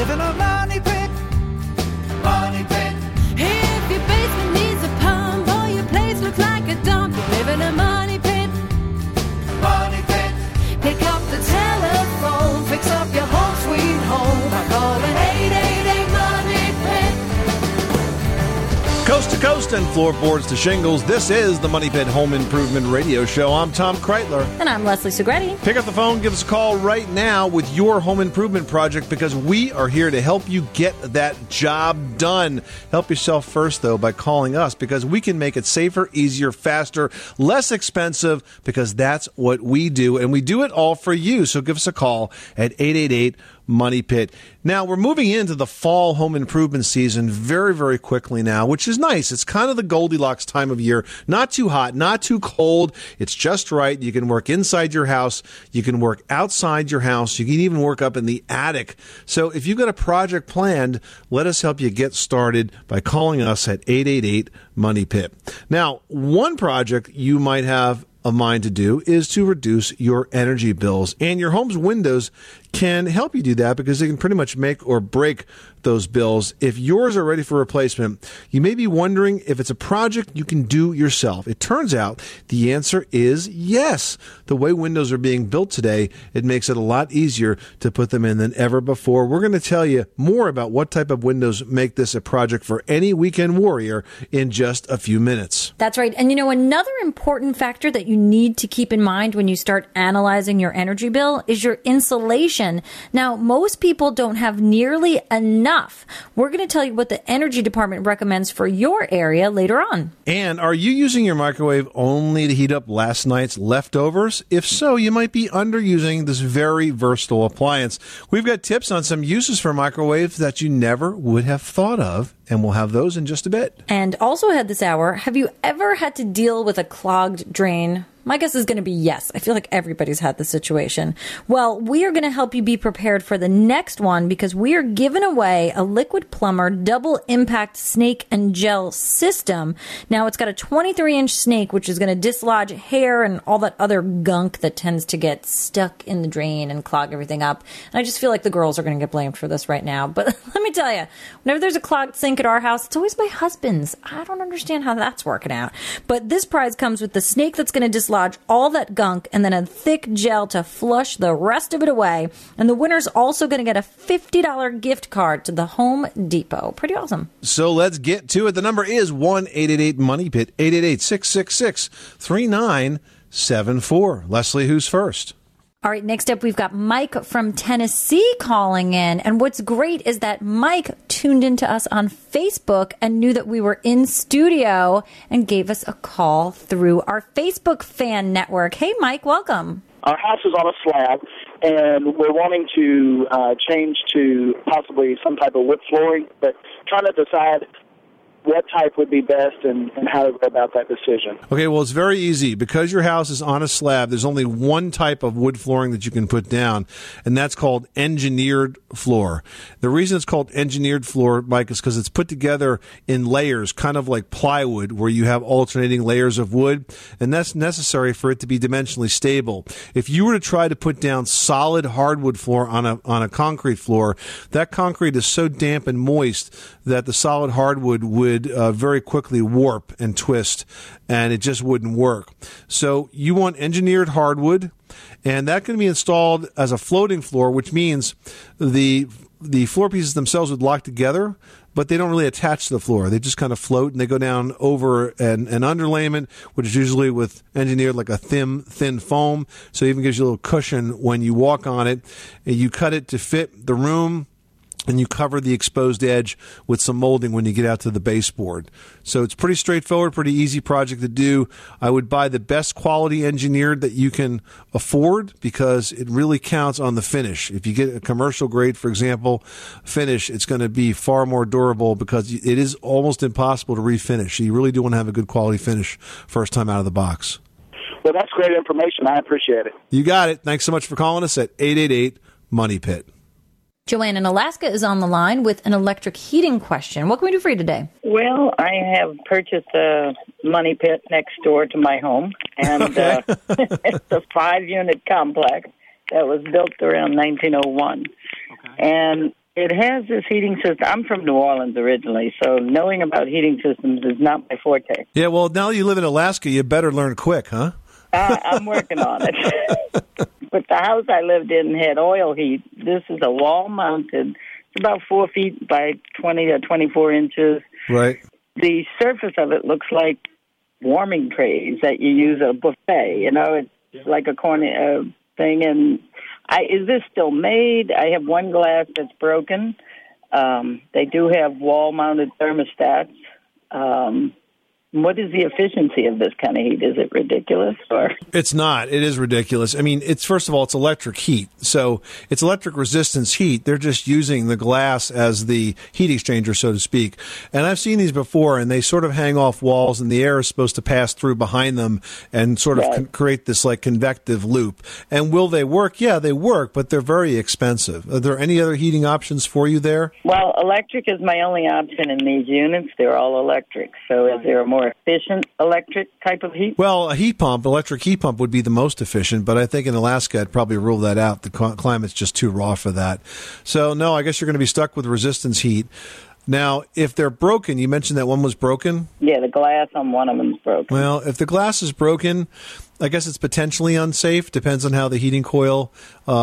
live in a money pit. Money pit. If your basement needs a pump or your place looks like a dump, you live in a money pit. Money pit. Pick up the telephone, fix up your home sweet home by calling 888 Money Pit. Coast to coast and floorboards to shingles, this is the Money Pit Home Improvement Radio Show. I'm Tom Kreitler. And I'm Leslie Segretti. Pick up the phone, give us a call right now with your home improvement project because we are here to help you get that job done. Help yourself first, though, by calling us because we can make it safer, easier, faster, less expensive because that's what we do. And we do it all for you. So give us a call at 888 Money Pit. Now, we're moving into the fall home improvement season very, very quickly now, which is nice. It's kind of the Goldilocks time of year. Not too hot, not too cold. It's just right. You can work inside your house. You can work outside your house. You can even work up in the attic. So if you've got a project planned, let us help you get started by calling us at 888 Money Pit. Now, one project you might have a mind to do is to reduce your energy bills. And your home's windows can help you do that because they can pretty much make or break those bills. If yours are ready for replacement, you may be wondering if it's a project you can do yourself. It turns out the answer is yes. The way windows are being built today, it makes it a lot easier to put them in than ever before. We're going to tell you more about what type of windows make this a project for any weekend warrior in just a few minutes. That's right. And another important factor that you need to keep in mind when you start analyzing your energy bill is your insulation. Now, most people don't have nearly enough. We're going to tell you what the energy department recommends for your area later on. And are you using your microwave only to heat up last night's leftovers? If so, you might be underusing this very versatile appliance. We've got tips on some uses for microwaves that you never would have thought of, and we'll have those in just a bit. And also ahead this hour, have you ever had to deal with a clogged drain? My guess is going to be yes. I feel like everybody's had this situation. Well, we are going to help you be prepared for the next one because we are giving away a Liquid Plumber double impact snake and gel system. Now, it's got a 23-inch snake, which is going to dislodge hair and all that other gunk that tends to get stuck in the drain and clog everything up. And I just feel like the girls are going to get blamed for this right now. But let me tell you, whenever there's a clogged sink at our house, it's always my husband's. I don't understand how that's working out. But this prize comes with the snake that's going to dislodge all that gunk and then a thick gel to flush the rest of it away. And the winner's also going to get a $50 gift card to the Home Depot. Pretty awesome. So let's get to it. The number is 1-888-MONEY-PIT, 888-666-3974. Leslie, who's first? All right, next up, we've got Mike from Tennessee calling in. And what's great is that Mike tuned into us on Facebook and knew that we were in studio and gave us a call through our Facebook fan network. Hey, Mike, welcome. Our house is on a slab, and we're wanting to change to possibly some type of wood flooring, but trying to decide what type would be best and how to go about that decision. Okay, well, it's very easy. Because your house is on a slab, there's only one type of wood flooring that you can put down, and that's called engineered floor. The reason it's called engineered floor, Mike, is because it's put together in layers, kind of like plywood, where you have alternating layers of wood, and that's necessary for it to be dimensionally stable. If you were to try to put down solid hardwood floor on a concrete floor, that concrete is so damp and moist that the solid hardwood would very quickly warp and twist, and it just wouldn't work. So you want engineered hardwood, and that can be installed as a floating floor, which means the floor pieces themselves would lock together, but they don't really attach to the floor. They just kind of float, and they go down over an underlayment, which is usually with engineered like a thin foam, so it even gives you a little cushion when you walk on it. And you cut it to fit the room, and you cover the exposed edge with some molding when you get out to the baseboard. So it's pretty straightforward, pretty easy project to do. I would buy the best quality engineered that you can afford because it really counts on the finish. If you get a commercial grade, for example, finish, it's going to be far more durable because it is almost impossible to refinish. So you really do want to have a good quality finish first time out of the box. Well, that's great information. I appreciate it. You got it. Thanks so much for calling us at 888-MONEY-PIT. Joanne in Alaska is on the line with an electric heating question. What can we do for you today? Well, I have purchased a money pit next door to my home, and it's a 5-unit complex that was built around 1901. Okay. And It has this heating system. I'm from New Orleans originally, so knowing about heating systems is not my forte. Yeah, well, now that you live in Alaska, you better learn quick, huh? I'm working on it. But the house I lived in had oil heat. This is a wall-mounted. It's about 4 feet by 20 or 24 inches. Right. The surface of it looks like warming trays that you use at a buffet. You know, it's like a corner thing. And is this still made? I have one glass that's broken. They do have wall-mounted thermostats. What is the efficiency of this kind of heat? Is it ridiculous? Or It's not. It is ridiculous. I mean, it's first of all, it's electric heat. So it's electric resistance heat. They're just using the glass as the heat exchanger, so to speak. And I've seen these before, and they sort of hang off walls, and the air is supposed to pass through behind them and sort of create this like convective loop. And will they work? Yeah, they work, but they're very expensive. Are there any other heating options for you there? Well, electric is my only option in these units. They're all electric. So is there a more efficient electric type of heat? Well, a heat pump, electric heat pump would be the most efficient, but I think in Alaska I'd probably rule that out. The climate's just too raw for that. So, no, I guess you're going to be stuck with resistance heat. Now, if they're broken, you mentioned that one was broken? Yeah, the glass on one of them is broken. Well, if the glass is broken, I guess it's potentially unsafe. Depends on how the heating coil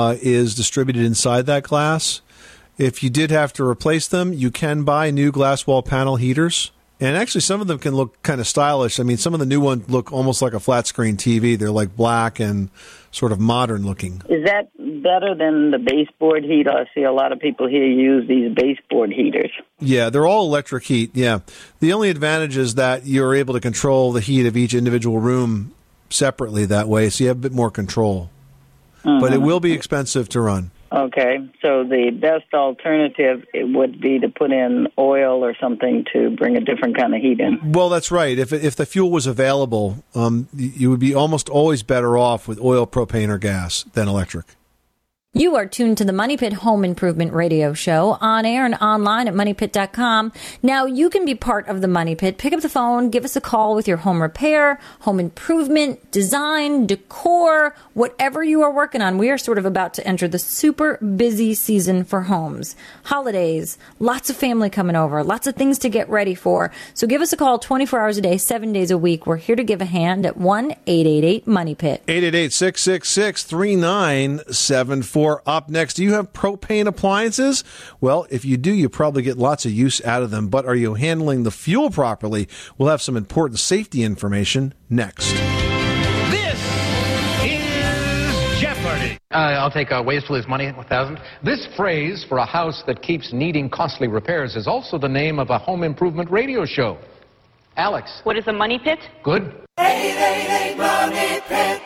is distributed inside that glass. If you did have to replace them, you can buy new glass wall panel heaters. And actually, some of them can look kind of stylish. I mean, some of the new ones look almost like a flat screen TV. They're like black and sort of modern looking. Is that better than the baseboard heat? I see a lot of people here use these baseboard heaters. Yeah, they're all electric heat, yeah. The only advantage is that you're able to control the heat of each individual room separately that way, so you have a bit more control. Mm-hmm. But it will be expensive to run. Okay, so the best alternative it would be to put in oil or something to bring a different kind of heat in. Well, that's right. If the fuel was available, you would be almost always better off with oil, propane, or gas than electric. You are tuned to the Money Pit Home Improvement Radio Show on air and online at MoneyPit.com. Now, you can be part of the Money Pit. Pick up the phone, give us a call with your home repair, home improvement, design, decor, whatever you are working on. We are sort of about to enter the super busy season for homes. Holidays, lots of family coming over, lots of things to get ready for. So give us a call 24 hours a day, 7 days a week. We're here to give a hand at 1-888-MONEY-PIT. 888-666-3974. Up next, do you have propane appliances? Well, if you do, you probably get lots of use out of them. But are you handling the fuel properly? We'll have some important safety information next. This is Jeopardy! I'll take ways to lose money, 1,000. This phrase for a house that keeps needing costly repairs is also the name of a home improvement radio show. Alex. What is a money pit? Good. 888 Money Pit.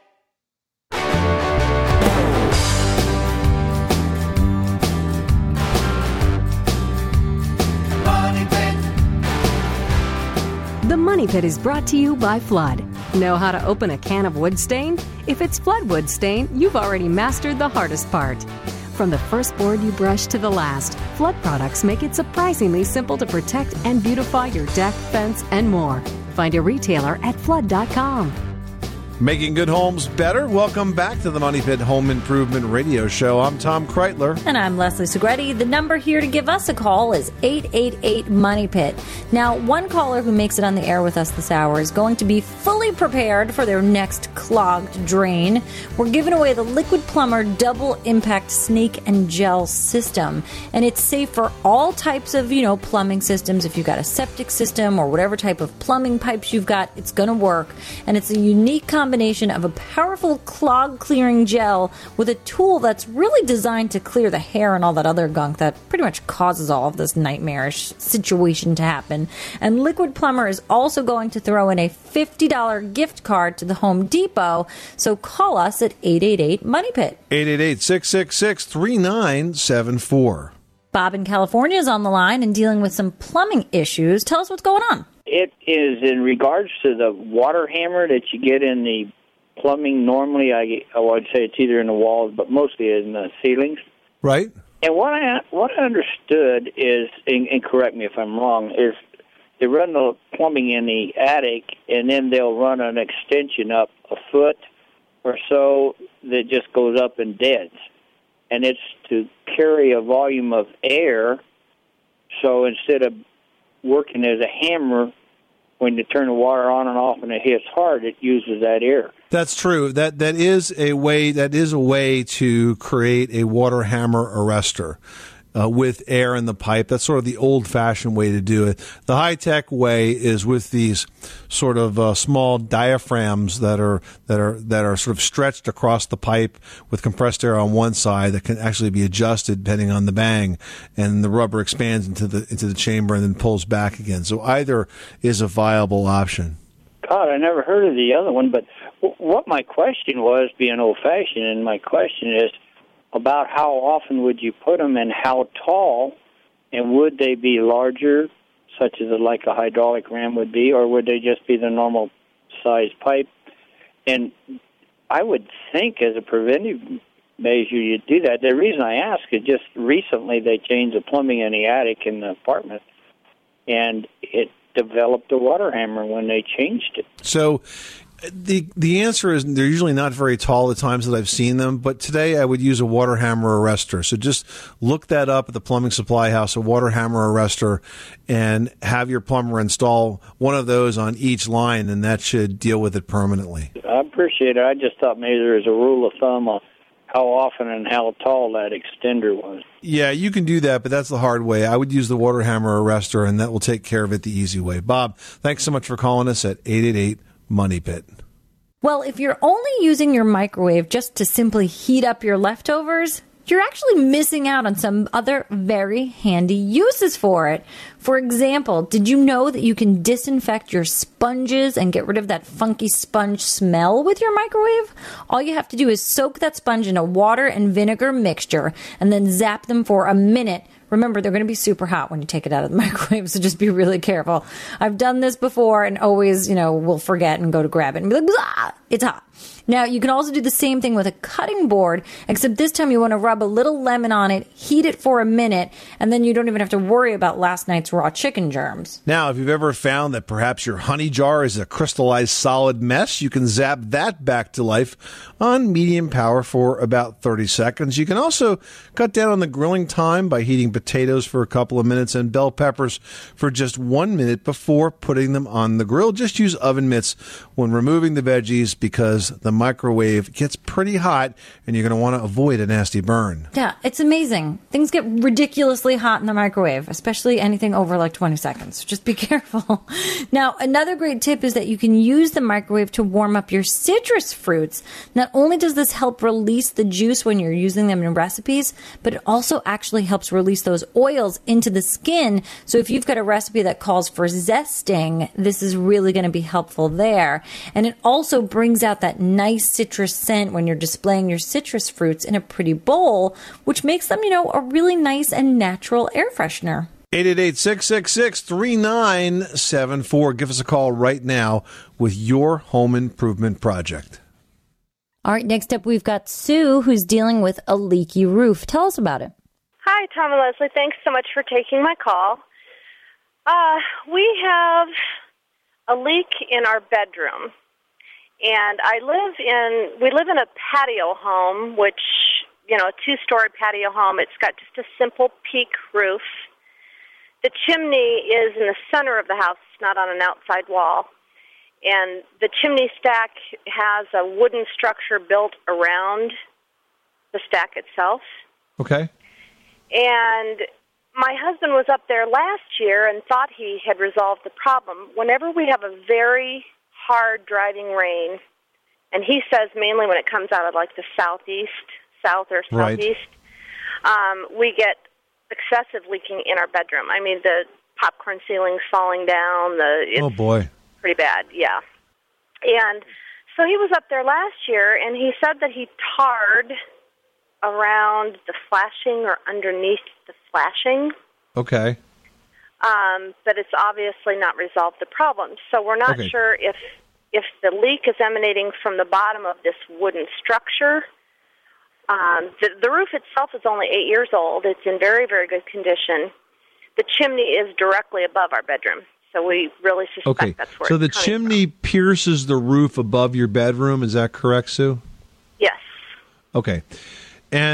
Money Pit. The Money Pit is brought to you by Flood. Know how to open a can of wood stain? If it's Flood wood stain, you've already mastered the hardest part. From the first board you brush to the last, Flood products make it surprisingly simple to protect and beautify your deck, fence, and more. Find a retailer at Flood.com. Making good homes better. Welcome back to the Money Pit Home Improvement Radio Show. I'm Tom Kreitler. And I'm Leslie Segretti. The number here to give us a call is 888-MONEY-PIT. Now, one caller who makes it on the air with us this hour is going to be fully prepared for their next clogged drain. We're giving away the Liquid Plumber Double Impact Snake and Gel System. And it's safe for all types of, plumbing systems. If you've got a septic system or whatever type of plumbing pipes you've got, it's going to work. And it's a unique combination of a powerful clog clearing gel with a tool that's really designed to clear the hair and all that other gunk that pretty much causes all of this nightmarish situation to happen. And Liquid Plumber is also going to throw in a $50 gift card to the Home Depot. So call us at 888-MONEY-PIT. 888-666-3974. Bob in California is on the line and dealing with some plumbing issues. Tell us what's going on. It is in regards to the water hammer that you get in the plumbing. Normally, I would say it's either in the walls, but mostly in the ceilings. Right. And what I understood is, and correct me if I'm wrong, is they run the plumbing in the attic, and then they'll run an extension up a foot or so that just goes up and deads. and it's to carry a volume of air. So instead of working as a hammer, when you turn the water on and off and it hits hard, it uses that air. That's true. That is a way to create a water hammer arrestor. With air in the pipe. That's sort of the old-fashioned way to do it. The high-tech way is with these sort of small diaphragms that are sort of stretched across the pipe with compressed air on one side that can actually be adjusted depending on the bang, and the rubber expands into the chamber and then pulls back again. So either is a viable option. God, I never heard of the other one, but what my question was, being old-fashioned, and my question is, about how often would you put them and how tall, and would they be larger, such as like a hydraulic ram would be, or would they just be the normal size pipe? And I would think as a preventive measure you'd do that. The reason I ask is just recently they changed the plumbing in the attic in the apartment, and it developed a water hammer when they changed it. So the answer is they're usually not very tall the times that I've seen them, but today I would use a water hammer arrestor. So just look that up at the Plumbing Supply House, a water hammer arrestor, and have your plumber install one of those on each line, and that should deal with it permanently. I appreciate it. I just thought maybe there was a rule of thumb on how often and how tall that extender was. Yeah, you can do that, but that's the hard way. I would use the water hammer arrestor, and that will take care of it the easy way. Bob, thanks so much for calling us at 888-MONEY-PIT. Well, if you're only using your microwave just to simply heat up your leftovers, you're actually missing out on some other very handy uses for it. For example, did you know that you can disinfect your sponges and get rid of that funky sponge smell with your microwave? All you have to do is soak that sponge in a water and vinegar mixture and then zap them for a minute. Remember, they're going to be super hot when you take it out of the microwave, so just be really careful. I've done this before and always, will forget and go to grab it and be like, blah, it's hot. Now, you can also do the same thing with a cutting board, except this time you want to rub a little lemon on it, heat it for a minute, and then you don't even have to worry about last night's raw chicken germs. Now, if you've ever found that perhaps your honey jar is a crystallized solid mess, you can zap that back to life on medium power for about 30 seconds. You can also cut down on the grilling time by heating potatoes for a couple of minutes and bell peppers for just 1 minute before putting them on the grill. Just use oven mitts when removing the veggies because the microwave gets pretty hot and you're going to want to avoid a nasty burn. Yeah, it's amazing. Things get ridiculously hot in the microwave, especially anything over like 20 seconds. Just be careful. Now, another great tip is that you can use the microwave to warm up your citrus fruits. Not only does this help release the juice when you're using them in recipes, but it also actually helps release those oils into the skin. So if you've got a recipe that calls for zesting, this is really going to be helpful there. And it also brings out that nice citrus scent when you're displaying your citrus fruits in a pretty bowl, which makes them, a really nice and natural air freshener. 888-666-3974. Give us a call right now with your home improvement project. All right, next up we've got Sue, who's dealing with a leaky roof. Tell us about it. Hi, Tom and Leslie. Thanks so much for taking my call. We have a leak in our bedroom. And we live in a patio home, which, a two-story patio home. It's got just a simple peak roof. The chimney is in the center of the house. It's not on an outside wall. And the chimney stack has a wooden structure built around the stack itself. Okay. And my husband was up there last year and thought he had resolved the problem. Whenever we have a very hard driving rain, and he says mainly when it comes out of like the south or southeast, we get excessive leaking in our bedroom. I mean, the popcorn ceiling's falling down. Oh boy, pretty bad, yeah. And so he was up there last year, and he said that he tarred around the flashing or underneath the flashing. Okay. But it's obviously not resolved the problem. So we're not sure if the leak is emanating from the bottom of this wooden structure. The roof itself is only 8 years old. It's in very, very good condition. The chimney is directly above our bedroom, so we really suspect that's where so it's the coming chimney from. pierces the roof above your bedroom. Is that correct, Sue? Yes. Okay. And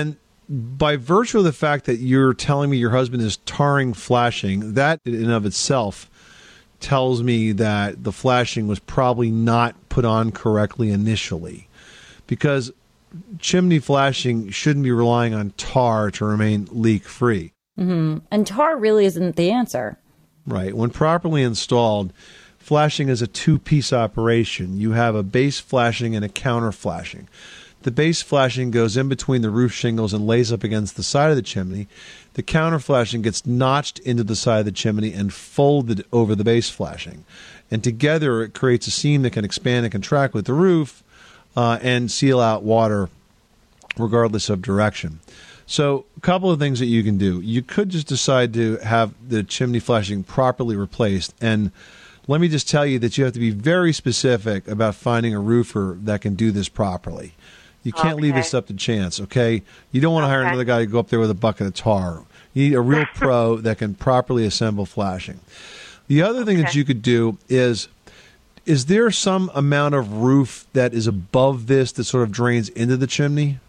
by virtue of the fact that you're telling me your husband is tarring flashing, that in and of itself tells me that the flashing was probably not put on correctly initially, because chimney flashing shouldn't be relying on tar to remain leak-free. Mm-hmm. And tar really isn't the answer. Right. When properly installed, flashing is a two-piece operation. You have a base flashing and a counter flashing. The base flashing goes in between the roof shingles and lays up against the side of the chimney. The counter flashing gets notched into the side of the chimney and folded over the base flashing. And together it creates a seam that can expand and contract with the roof and seal out water regardless of direction. So a couple of things that you can do. You could just decide to have the chimney flashing properly replaced. And let me just tell you that you have to be very specific about finding a roofer that can do this properly. You can't leave this up to chance, okay? You don't want to hire another guy to go up there with a bucket of tar. You need a real pro that can properly assemble flashing. The other thing that you could do is there some amount of roof that is above this that sort of drains into the chimney?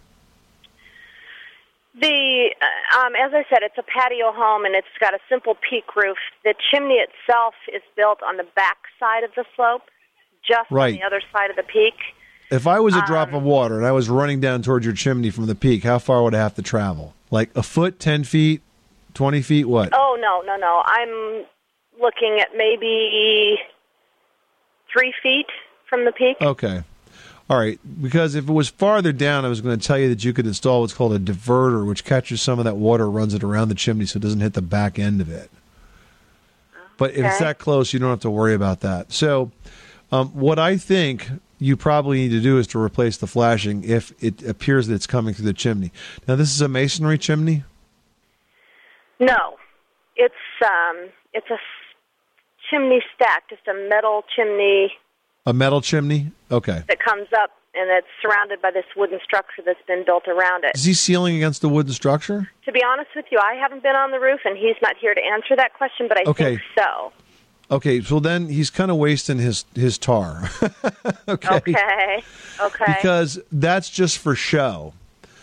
As I said, it's a patio home, and it's got a simple peak roof. The chimney itself is built on the back side of the slope, just on the other side of the peak. If I was a drop of water and I was running down towards your chimney from the peak, how far would I have to travel? Like a foot, 10 feet, 20 feet, what? Oh, no. I'm looking at maybe 3 feet from the peak. Okay. All right. Because if it was farther down, I was going to tell you that you could install what's called a diverter, which catches some of that water, runs it around the chimney so it doesn't hit the back end of it. But if it's that close, you don't have to worry about that. So what I think you probably need to do is to replace the flashing if it appears that it's coming through the chimney. Now, this is a masonry chimney? No. It's a chimney stack, just a metal chimney. A metal chimney? Okay. That comes up, and it's surrounded by this wooden structure that's been built around it. Is he sealing against the wooden structure? To be honest with you, I haven't been on the roof, and he's not here to answer that question, but I think so. Okay, so then he's kind of wasting his tar. Okay. Because that's just for show.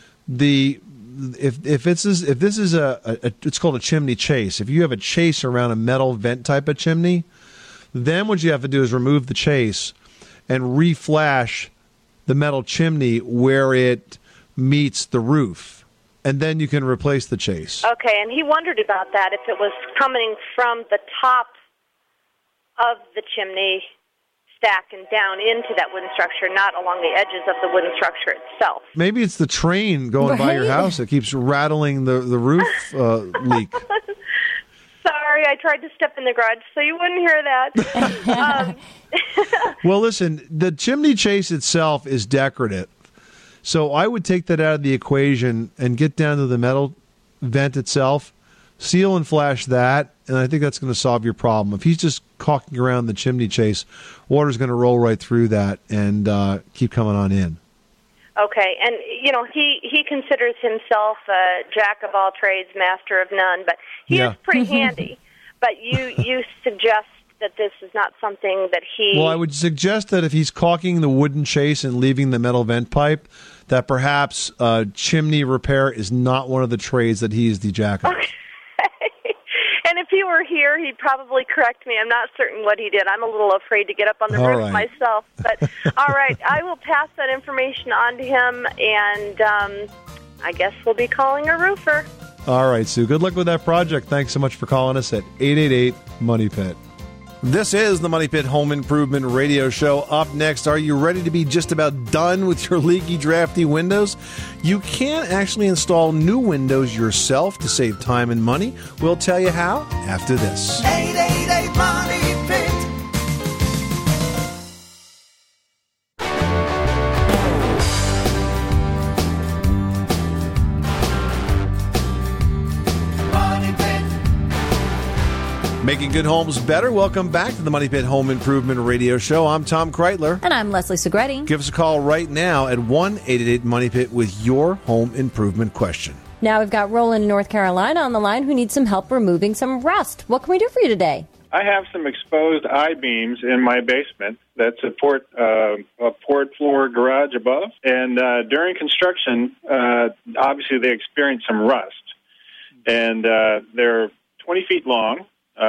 If this is it's called a chimney chase. If you have a chase around a metal vent type of chimney, then what you have to do is remove the chase and reflash the metal chimney where it meets the roof. And then you can replace the chase. Okay, and he wondered about that, if it was coming from the top of the chimney stack and down into that wooden structure, not along the edges of the wooden structure itself. Maybe it's the train going by your house that keeps rattling the roof leak. Sorry, I tried to step in the garage so you wouldn't hear that. Well, listen, the chimney chase itself is decorative. So I would take that out of the equation and get down to the metal vent itself, seal and flash that, and I think that's going to solve your problem. If he's just caulking around the chimney chase, water's going to roll right through that and keep coming on in. Okay, and he considers himself a jack of all trades, master of none, but he is pretty handy. But you suggest that this is not something that he... Well, I would suggest that if he's caulking the wooden chase and leaving the metal vent pipe, that perhaps chimney repair is not one of the trades that he is the jack of. Okay. And if he were here, he'd probably correct me. I'm not certain what he did. I'm a little afraid to get up on the roof myself. But, all right, I will pass that information on to him, and I guess we'll be calling a roofer. All right, Sue. Good luck with that project. Thanks so much for calling us at 888-MONEY-PIT. This is the Money Pit Home Improvement Radio Show. Up next, are you ready to be just about done with your leaky, drafty windows? You can actually install new windows yourself to save time and money. We'll tell you how after this. 888 Money Pit. Making good homes better. Welcome back to the Money Pit Home Improvement Radio Show. I'm Tom Kreitler. And I'm Leslie Segretti. Give us a call right now at 1-888-MONEY-PIT with your home improvement question. Now we've got Roland in North Carolina on the line who needs some help removing some rust. What can we do for you today? I have some exposed I-beams in my basement that support a poured floor garage above. And during construction, obviously they experience some rust. And they're 20 feet long,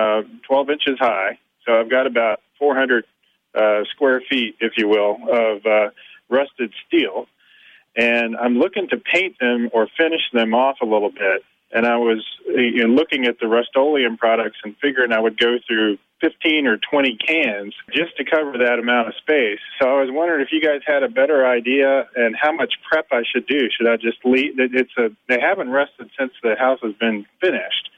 12 inches high. So I've got about 400 square feet, if you will, of rusted steel. And I'm looking to paint them or finish them off a little bit. And I was looking at the Rust-Oleum products and figuring I would go through 15 or 20 cans just to cover that amount of space. So I was wondering if you guys had a better idea and how much prep I should do. Should I just leave? They haven't rusted since the house has been finished,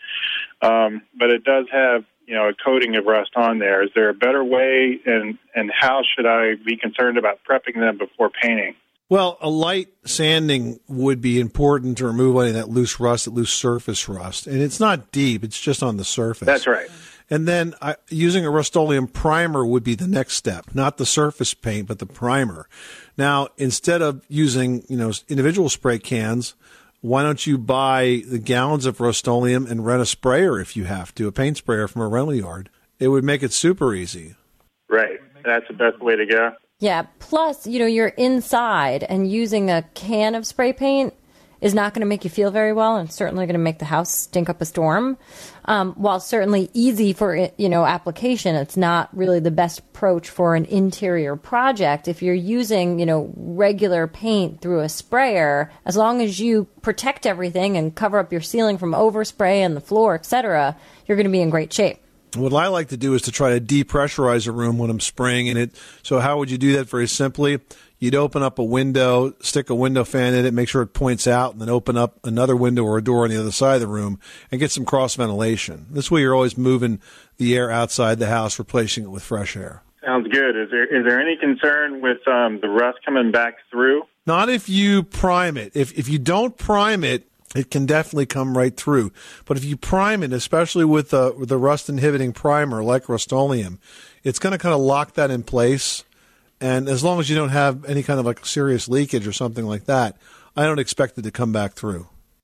but it does have a coating of rust on there. Is there a better way, and how should I be concerned about prepping them before painting? Well, a light sanding would be important to remove any of that loose rust, that loose surface rust. And it's not deep. It's just on the surface. That's right. And then using a Rust-Oleum primer would be the next step, not the surface paint, but the primer. Now, instead of using, individual spray cans, why don't you buy the gallons of Rust-Oleum and rent a sprayer if you have to, a paint sprayer from a rental yard? It would make it super easy. Right. That's the best way to go. Yeah, plus, you're inside, and using a can of spray paint is not going to make you feel very well, and certainly going to make the house stink up a storm. While certainly easy for, application, it's not really the best approach for an interior project. If you're using, regular paint through a sprayer, as long as you protect everything and cover up your ceiling from overspray and the floor, etc., you're going to be in great shape. What I like to do is to try to depressurize a room when I'm spraying in it. So how would you do that? Very simply, you'd open up a window, stick a window fan in it, make sure it points out, and then open up another window or a door on the other side of the room and get some cross ventilation. This way you're always moving the air outside the house, replacing it with fresh air. Sounds good. Is there any concern with the rust coming back through? Not if you prime it. If you don't prime it, it can definitely come right through. But if you prime it, especially with the rust-inhibiting primer like Rust-Oleum, it's going to kind of lock that in place. And as long as you don't have any kind of like serious leakage or something like that, I don't expect it to come back through.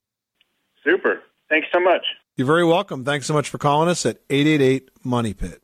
Super. Thanks so much. You're very welcome. Thanks so much for calling us at 888-MONEY-PIT.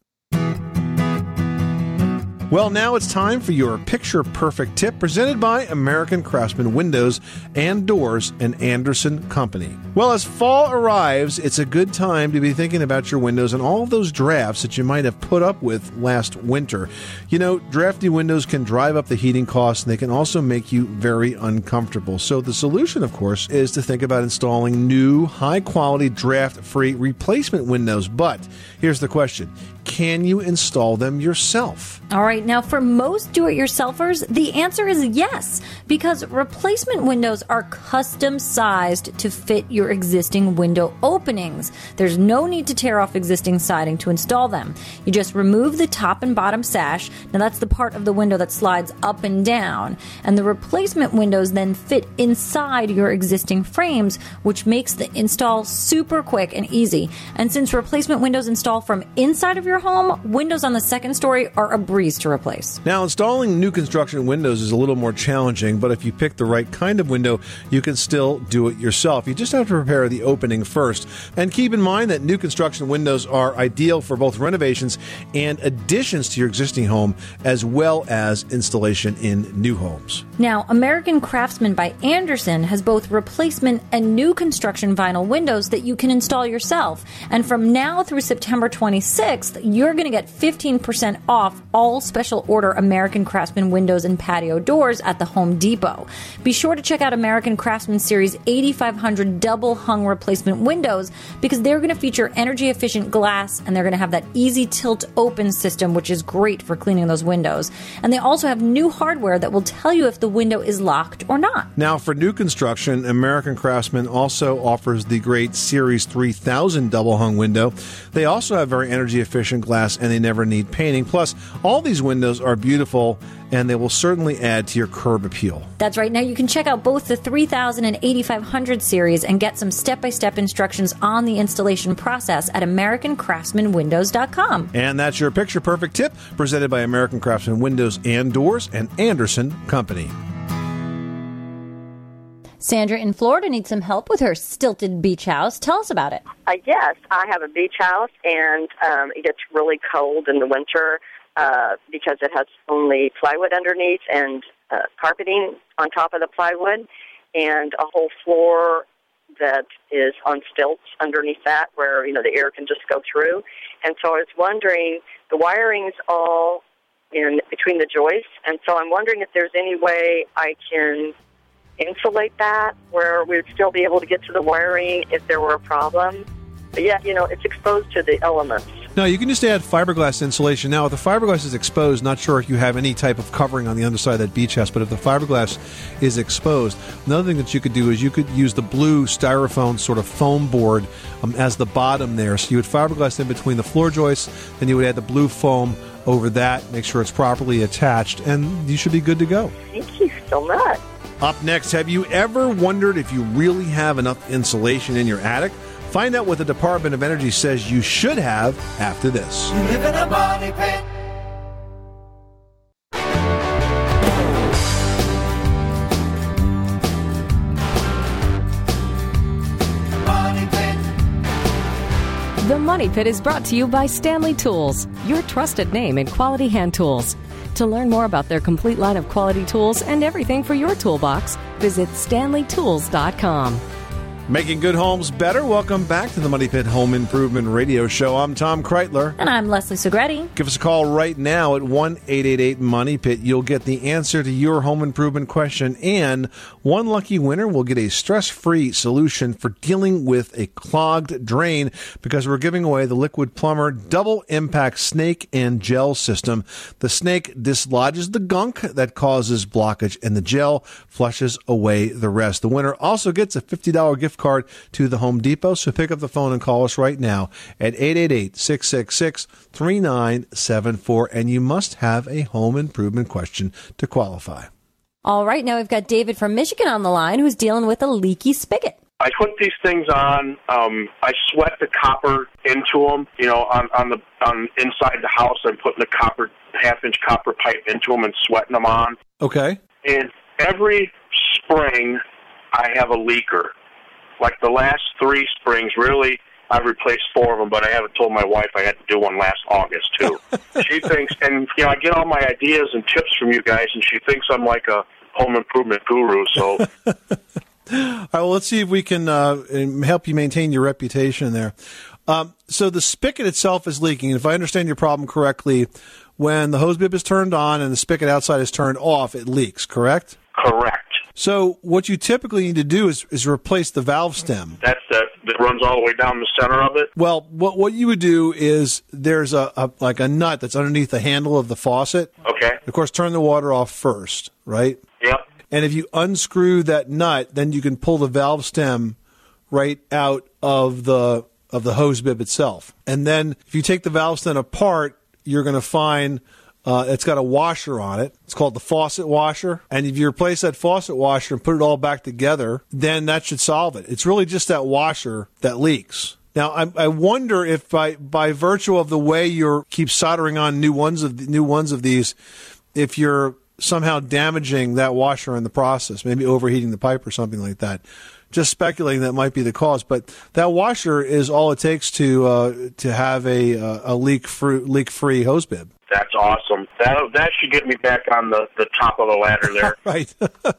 Well, now it's time for your Picture Perfect tip presented by American Craftsman Windows and Doors and Anderson Company. Well, as fall arrives, it's a good time to be thinking about your windows and all of those drafts that you might have put up with last winter. Drafty windows can drive up the heating costs, and they can also make you very uncomfortable. So the solution, of course, is to think about installing new, high-quality, draft-free replacement windows. But here's the question. Can you install them yourself? All right. Now, for most do-it-yourselfers, the answer is yes, because replacement windows are custom-sized to fit your existing window openings. There's no need to tear off existing siding to install them. You just remove the top and bottom sash. Now, that's the part of the window that slides up and down. And the replacement windows then fit inside your existing frames, which makes the install super quick and easy. And since replacement windows install from inside of your home, windows on the second story are a breeze to replace. Now, installing new construction windows is a little more challenging, but if you pick the right kind of window, you can still do it yourself. You just have to prepare the opening first. And keep in mind that new construction windows are ideal for both renovations and additions to your existing home, as well as installation in new homes. Now, American Craftsman by Anderson has both replacement and new construction vinyl windows that you can install yourself. And from now through September 26th, you're going to get 15% off all special order American Craftsman windows and patio doors at the Home Depot. Be sure to check out American Craftsman Series 8500 double hung replacement windows, because they're going to feature energy efficient glass, and they're going to have that easy tilt open system, which is great for cleaning those windows. And they also have new hardware that will tell you if the window is locked or not. Now, for new construction, American Craftsman also offers the great Series 3000 double hung window. They also have very energy efficient glass, and they never need painting. Plus, all these windows are beautiful, and they will certainly add to your curb appeal. That's right. Now, you can check out both the 3000 and 8500 series and get some step-by-step instructions on the installation process at AmericanCraftsmanWindows.com. And that's your Picture Perfect tip presented by American Craftsman Windows and Doors and Anderson Company. Sandra in Florida needs some help with her stilted beach house. Tell us about it. Yes, I have a beach house, and it gets really cold in the winter because it has only plywood underneath and carpeting on top of the plywood and a whole floor that is on stilts underneath that where, the air can just go through. And so I was wondering, the wiring's all in between the joists, and so I'm wondering if there's any way I can insulate that where we would still be able to get to the wiring if there were a problem. But yeah, it's exposed to the elements. No, you can just add fiberglass insulation. Now, if the fiberglass is exposed, not sure if you have any type of covering on the underside of that beach house, but if the fiberglass is exposed, another thing that you could do is you could use the blue styrofoam sort of foam board as the bottom there. So you would fiberglass in between the floor joists, then you would add the blue foam over that, make sure it's properly attached, and you should be good to go. Thank you so much. Up next, have you ever wondered if you really have enough insulation in your attic? Find out what the Department of Energy says you should have after this. You live in a money pit. Money pit. The Money Pit is brought to you by Stanley Tools, your trusted name in quality hand tools. To learn more about their complete line of quality tools and everything for your toolbox, visit StanleyTools.com. Making good homes better. Welcome back to the Money Pit Home Improvement Radio Show. I'm Tom Kreitler. And I'm Leslie Segretti. Give us a call right now at 1-888-MONEY-PIT. You'll get the answer to your home improvement question, and one lucky winner will get a stress-free solution for dealing with a clogged drain, because we're giving away the Liquid Plumber Double Impact Snake and Gel System. The snake dislodges the gunk that causes blockage, and the gel flushes away the rest. The winner also gets a $50 gift card to the Home Depot. So pick up the phone and call us right now at 888-666-3974. And you must have a home improvement question to qualify. All right, now we've got David from Michigan on the line who's dealing with a leaky spigot. I put these things on. I sweat the copper into them. On inside the house, I'm putting the half-inch copper pipe into them and sweating them on. Okay. And every spring, I have a leaker. Like the last 3 springs, really, I've replaced 4 of them, but I haven't told my wife I had to do one last August, too. She thinks, and I get all my ideas and tips from you guys, and she thinks I'm like a home improvement guru, so. All right, well, let's see if we can help you maintain your reputation there. So the spigot itself is leaking. If I understand your problem correctly, when the hose bib is turned on and the spigot outside is turned off, it leaks, correct? Correct. So what you typically need to do is replace the valve stem. That's that runs all the way down the center of it? Well, what you would do is there's a nut that's underneath the handle of the faucet. Okay. Of course, turn the water off first, right? Yep. And if you unscrew that nut, then you can pull the valve stem right out of the hose bib itself. And then if you take the valve stem apart, you're going to find it's got a washer on it. It's called the faucet washer. And if you replace that faucet washer and put it all back together, then that should solve it. It's really just that washer that leaks. Now, I wonder if by virtue of the way you keep soldering on new ones of these, if you're somehow damaging that washer in the process, maybe overheating the pipe or something like that. Just speculating that might be the cause, but that washer is all it takes to have a leak-free hose bib. That's awesome. That should get me back on the top of the ladder there. Right.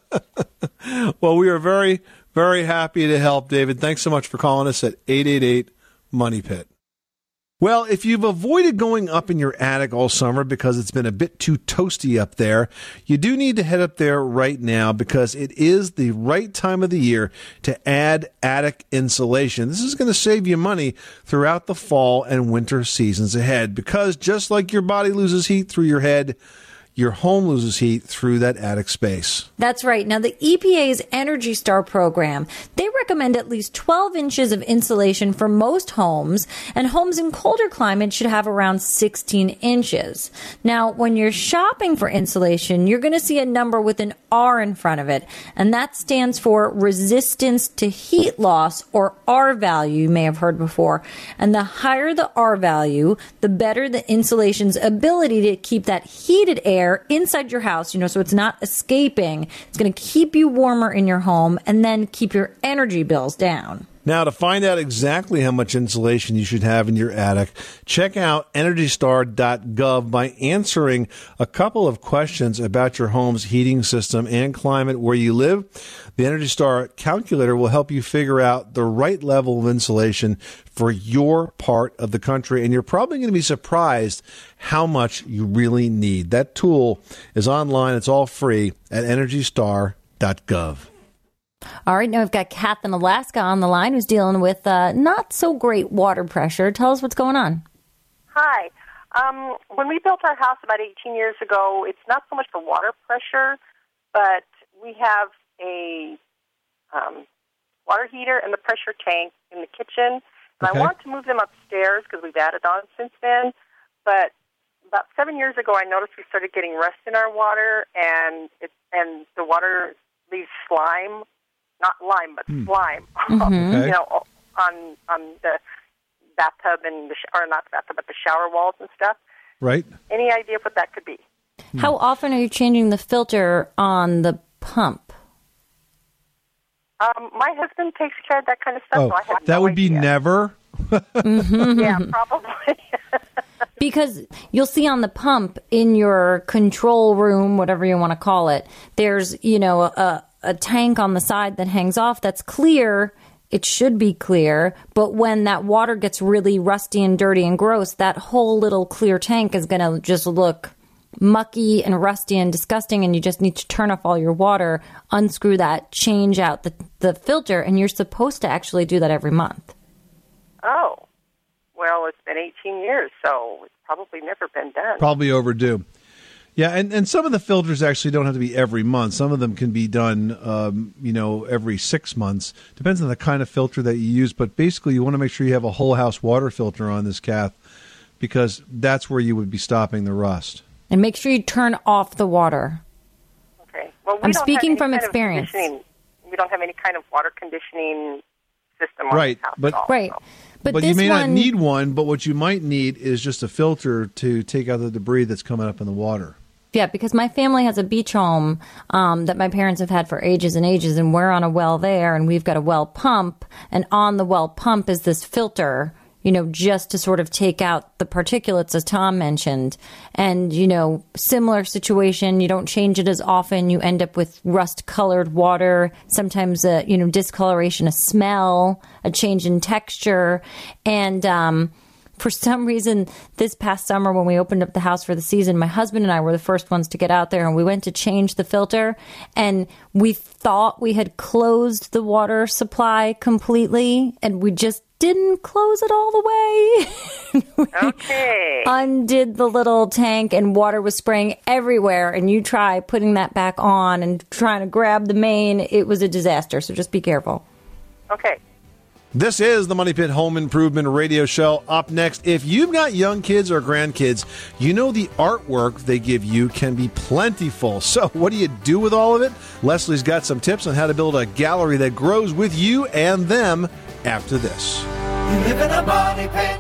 Well, we are very, very happy to help, David. Thanks so much for calling us at 888-MONEY-PIT. Well, if you've avoided going up in your attic all summer because it's been a bit too toasty up there, you do need to head up there right now because it is the right time of the year to add attic insulation. This is going to save you money throughout the fall and winter seasons ahead because just like your body loses heat through your head, your home loses heat through that attic space. That's right. Now, the EPA's Energy Star program, they recommend at least 12 inches of insulation for most homes, and homes in colder climates should have around 16 inches. Now, when you're shopping for insulation, you're going to see a number with an R in front of it, and that stands for resistance to heat loss, or R value, you may have heard before. And the higher the R value, the better the insulation's ability to keep that heated air air inside your house, so it's not escaping. It's going to keep you warmer in your home and then keep your energy bills down. Now, to find out exactly how much insulation you should have in your attic, check out EnergyStar.gov by answering a couple of questions about your home's heating system and climate where you live. The Energy Star calculator will help you figure out the right level of insulation for your part of the country, and you're probably going to be surprised how much you really need. That tool is online. It's all free at EnergyStar.gov. All right, now we've got Kath in Alaska on the line who's dealing with not so great water pressure. Tell us what's going on. Hi. When we built our house about 18 years ago, it's not so much for water pressure, but we have a water heater and the pressure tank in the kitchen. And I want to move them upstairs because we've added on since then. But about 7 years ago, I noticed we started getting rust in our water, and the water leaves slime. Not lime, but slime. Mm-hmm. On the bathtub or not the bathtub, but the shower walls and stuff. Right. Any idea what that could be? How often are you changing the filter on the pump? My husband takes care of that kind of stuff. So I have that would be idea. Never. Mm-hmm. Yeah, probably. Because you'll see on the pump in your control room, whatever you want to call it, there's, a tank on the side that hangs off that's clear. It should be clear, but when that water gets really rusty and dirty and gross, that whole little clear tank is going to just look mucky and rusty and disgusting, and you just need to turn off all your water, unscrew that, change out the filter, and you're supposed to actually do that every month. Oh. Well, it's been 18 years, so it's probably never been done. Probably overdue. Yeah, and some of the filters actually don't have to be every month. Some of them can be done, every 6 months. Depends on the kind of filter that you use. But basically, you want to make sure you have a whole house water filter on this, Kath, because that's where you would be stopping the rust. And make sure you turn off the water. Okay. Well, I'm speaking from experience. We don't have any kind of water conditioning system on right, the house but at all, right. So. But you may not need one, but what you might need is just a filter to take out the debris that's coming up in the water. Yeah, because my family has a beach home that my parents have had for ages and ages, and we're on a well there, and we've got a well pump, and on the well pump is this filter, just to sort of take out the particulates, as Tom mentioned. And, similar situation, you don't change it as often, you end up with rust-colored water, sometimes, discoloration, a smell, a change in texture, and for some reason, this past summer when we opened up the house for the season, my husband and I were the first ones to get out there, and we went to change the filter, and we thought we had closed the water supply completely, and we just didn't close it all the way. Okay. Undid the little tank, and water was spraying everywhere, and you try putting that back on and trying to grab the main. It was a disaster, so just be careful. Okay. This is the Money Pit Home Improvement Radio Show. Up next, if you've got young kids or grandkids, the artwork they give you can be plentiful. So what do you do with all of it? Leslie's got some tips on how to build a gallery that grows with you and them after this. You live in a money pit.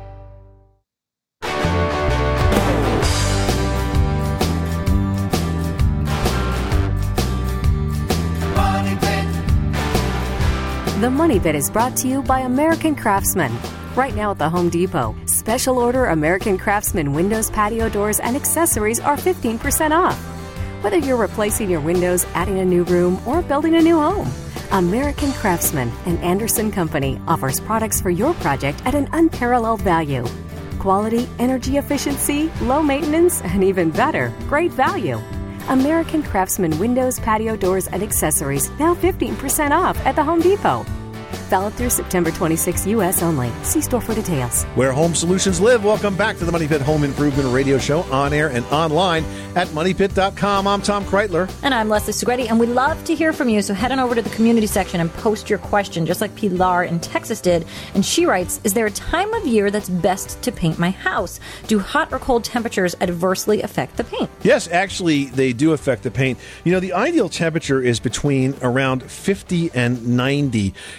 The Money Pit is brought to you by American Craftsman. Right now at the Home Depot, special order American Craftsman windows, patio doors, and accessories are 15% off. Whether you're replacing your windows, adding a new room, or building a new home, American Craftsman and Anderson Company offers products for your project at an unparalleled value. Quality, energy efficiency, low maintenance, and even better, great value. American Craftsman windows, patio doors, and accessories now 15% off at the Home Depot. Valid through September 26 U.S. only. See store for details. Where home solutions live. Welcome back to the Money Pit Home Improvement Radio Show, on air and online at MoneyPit.com. I'm Tom Kreitler. And I'm Leslie Segretti, and we love to hear from you, so head on over to the community section and post your question, just like Pilar in Texas did. And she writes, is there a time of year that's best to paint my house? Do hot or cold temperatures adversely affect the paint? Yes, actually, they do affect the paint. The ideal temperature is between around 50 and 90. If it's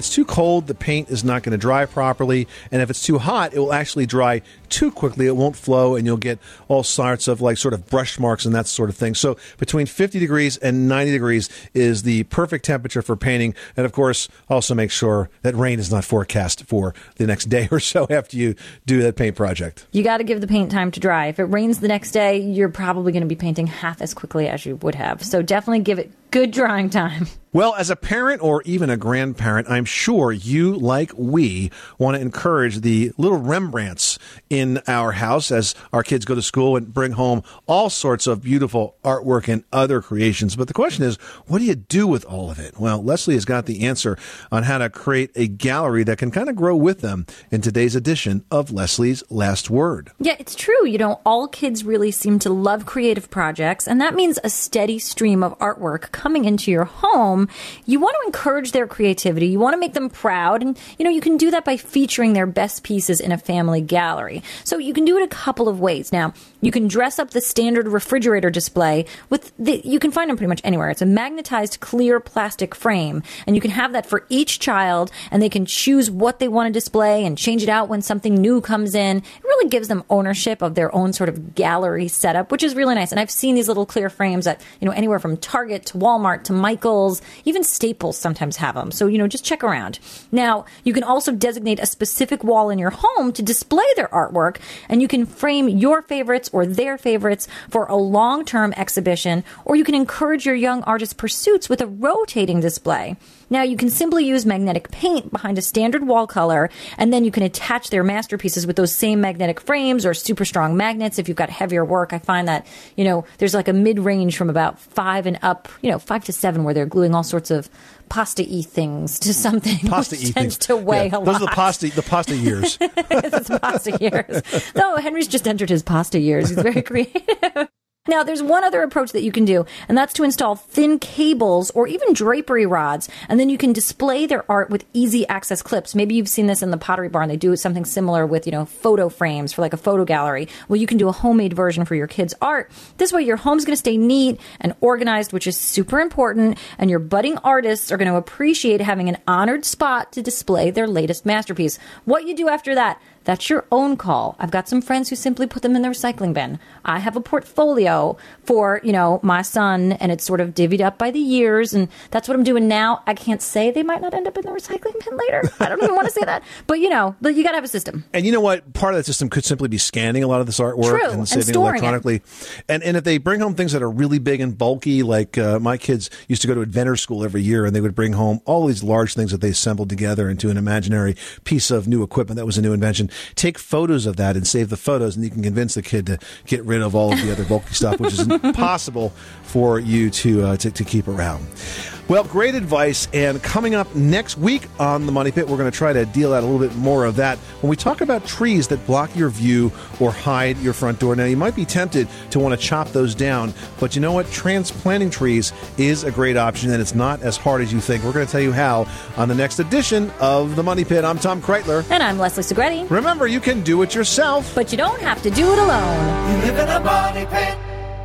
it's too cold, the paint is not going to dry properly. And if it's too hot, it will actually dry too quickly. It won't flow, and you'll get all sorts of like sort of brush marks and that sort of thing. So between 50 degrees and 90 degrees is the perfect temperature for painting. And of course, also make sure that rain is not forecast for the next day or so after you do that paint project. You got to give the paint time to dry. If it rains the next day, you're probably going to be painting half as quickly as you would have. So definitely give it good drying time. Well, as a parent or even a grandparent, I'm sure you, like we, want to encourage the little Rembrandts in our house as our kids go to school and bring home all sorts of beautiful artwork and other creations. But the question is, what do you do with all of it? Well, Leslie has got the answer on how to create a gallery that can kind of grow with them in today's edition of Leslie's Last Word. Yeah, it's true. You know, all kids really seem to love creative projects, and that means a steady stream of artwork coming into your home. You want to encourage their creativity. You want to make them proud. And, you know, you can do that by featuring their best pieces in a family gallery. So you can do it a couple of ways. Now, you can dress up the standard refrigerator display with you can find them pretty much anywhere. It's a magnetized clear plastic frame, and you can have that for each child, and they can choose what they want to display and change it out when something new comes in. It really gives them ownership of their own sort of gallery setup, which is really nice. And I've seen these little clear frames at, you know, anywhere from Target to Walmart to Michael's, even Staples sometimes have them. So, you know, just check around. Now, you can also designate a specific wall in your home to display their artwork, and you can frame your favorites or their favorites for a long-term exhibition, or you can encourage your young artist's pursuits with a rotating display. Now, you can simply use magnetic paint behind a standard wall color, and then you can attach their masterpieces with those same magnetic frames or super strong magnets if you've got heavier work. I find that, you know, there's like a mid-range from about 5 and up, you know, 5 to 7, where they're gluing all sorts of pasta-y things to something, which tends to weigh a lot. Those are the pasta years. It's pasta years. No, Henry's just entered his pasta years. He's very creative. Now, there's one other approach that you can do, and that's to install thin cables or even drapery rods, and then you can display their art with easy access clips. Maybe you've seen this in the Pottery Barn. They do something similar with, you know, photo frames for like a photo gallery. Well, you can do a homemade version for your kids' art. This way, your home's going to stay neat and organized, which is super important, and your budding artists are going to appreciate having an honored spot to display their latest masterpiece. What you do after that, that's your own call. I've got some friends who simply put them in the recycling bin. I have a portfolio for, you know, my son, and it's sort of divvied up by the years, and that's what I'm doing now. I can't say they might not end up in the recycling bin later. I don't even want to say that. But, you know, you got to have a system. And you know what? Part of that system could simply be scanning a lot of this artwork and saving it electronically. And if they bring home things that are really big and bulky, like my kids used to go to Inventor School every year, and they would bring home all these large things that they assembled together into an imaginary piece of new equipment that was a new invention. Take photos of that and save the photos, and you can convince the kid to get rid of all of the other bulky stuff, which is impossible for you to keep around. Well, great advice. And coming up next week on The Money Pit, we're going to try to deal out a little bit more of that when we talk about trees that block your view or hide your front door. Now, you might be tempted to want to chop those down, but you know what? Transplanting trees is a great option, and it's not as hard as you think. We're going to tell you how on the next edition of The Money Pit. I'm Tom Kreitler. And I'm Leslie Segretti. Remember, you can do it yourself, but you don't have to do it alone. You live in a money pit.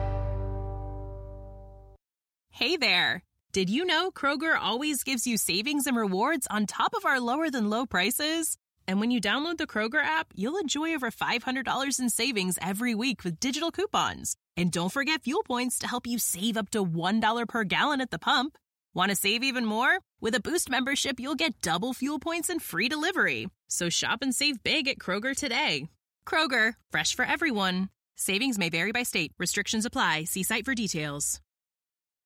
Hey there. Did you know Kroger always gives you savings and rewards on top of our lower-than-low prices? And when you download the Kroger app, you'll enjoy over $500 in savings every week with digital coupons. And don't forget fuel points to help you save up to $1 per gallon at the pump. Want to save even more? With a Boost membership, you'll get double fuel points and free delivery. So shop and save big at Kroger today. Kroger, fresh for everyone. Savings may vary by state. Restrictions apply. See site for details.